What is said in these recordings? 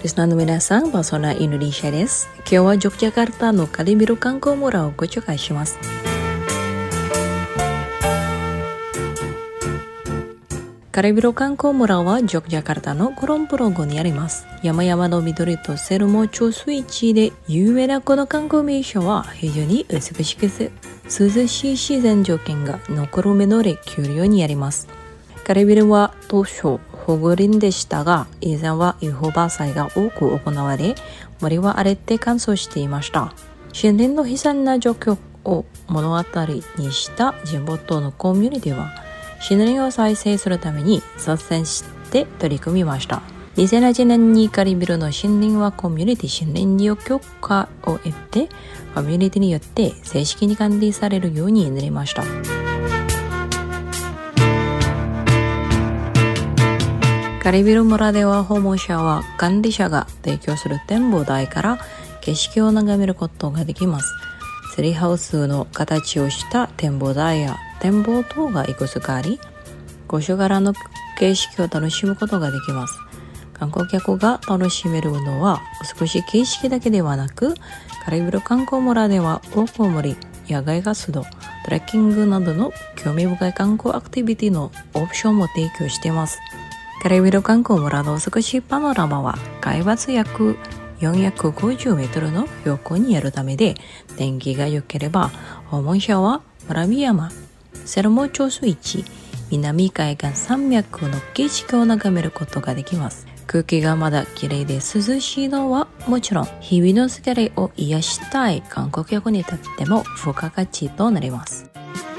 リスナーの皆さん、パーソナインドネシアです。今日はジョグジャカルタのカリビル観光村をご紹介します。カリビル観光村はジョグジャカルタのクロンプロゴにあります。山々の緑とセルモ調水地で有名なこの観光名所は非常に美しく涼しい自然条件が残るメノレ丘陵にあります。カリビルは当初保護林でしたが、以前は違法伐採が多く行われ、森は荒れて乾燥していました。森林の悲惨な状況を物語にした地元のコミュニティは、森林を再生するために率先して取り組みました。2008年にカリビルの森林はコミュニティ森林利用許可を得て、コミュニティによって正式に管理されるようになりました。カリビル村では訪問者は管理者が提供する展望台から景色を眺めることができます。ツリーハウスの形をした展望台や展望塔がいくつかあり、5所からの景色を楽しむことができます。観光客が楽しめるのは美しい景色だけではなく、カリビル観光村ではオープン森、野外活動、トレッキングなどの興味深い観光アクティビティのオプションも提供しています。カリビル観光村の美しいパノラマは海抜約450メートルの標高にあるためで、天気が良ければ訪問者は村見山、セルモ調水地、南海岸山脈の景色を眺めることができます。空気がまだ綺麗で涼しいのはもちろん、日々の疲れを癒したい観光客にとっても付加価値となります。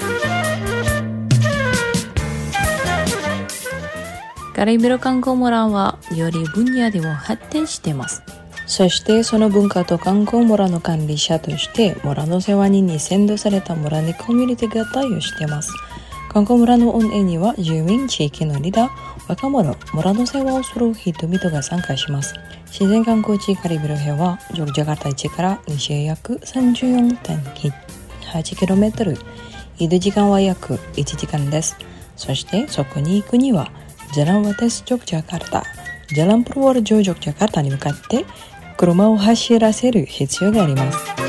カリビル観光村はより分野でも発展しています。そしてその文化と観光村の管理者として村の世話人に先導された村にコミュニティが対応しています。観光村の運営には住民、地域のリーダー、若者、村の世話をする人々が参加します。自然観光地カリビルへはジョグジャカルタ市から西へ約 34.8km、 移動時間は約1時間です。そしてそこに行くにはJalan Wates Yogyakarta、Jalan Purworejo Yogyakartaに向かって車を走らせる必要があります。